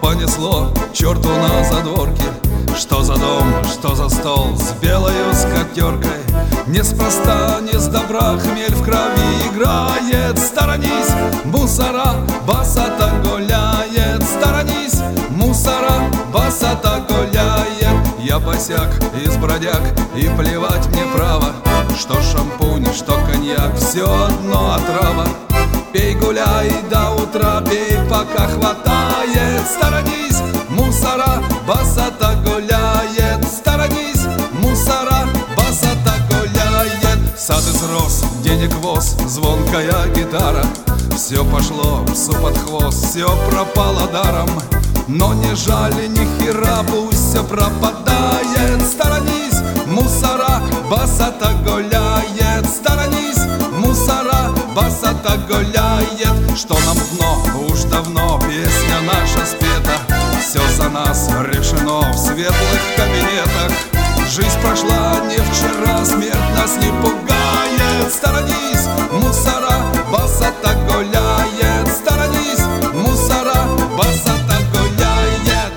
понесло к черту на задворке. Что за дом, что за стол с белою скатеркой? Неспроста, не с добра хмель в крови играет. Сторонись, мусора, басата гуляет. Сторонись, мусора, басата гуляет. Я босяк из бродяг, и плевать мне право, что шампунь, что коньяк, все одно отрава. Пей, гуляй до утра, пей, пока хватает. Сторонись, мусора, басата гуляет. Сторонись, мусора, басата гуляет. Сад изрос, денег воз, звонкая гитара. Все пошло псу под хвост, все пропало даром. Но не жаль ни хера, пусть все пропадает. Сторонись, мусора, басата гуляет. Сторонись, мусора, басата гуляет. Что нам дно, уж давно песня наша спета. Все за нас решено в светлых кабинетах. Жизнь прошла не вчера, смерть нас не пугает. Сторонись, мусора, басата гуляет. Сторонись, мусора, басата гуляет.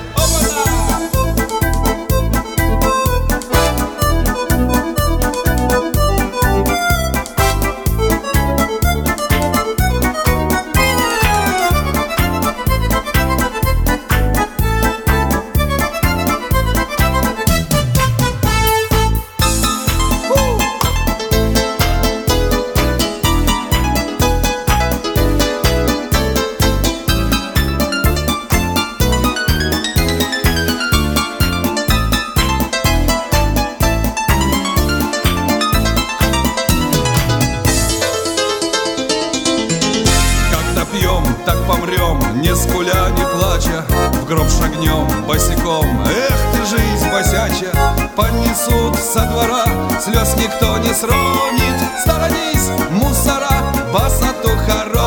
Пьем, так помрем, не скуля, не плача. В гроб шагнем босиком, эх ты, жизнь босяча. Понесут со двора, слез никто не сронит. Сторонись, мусора, басату хоронит.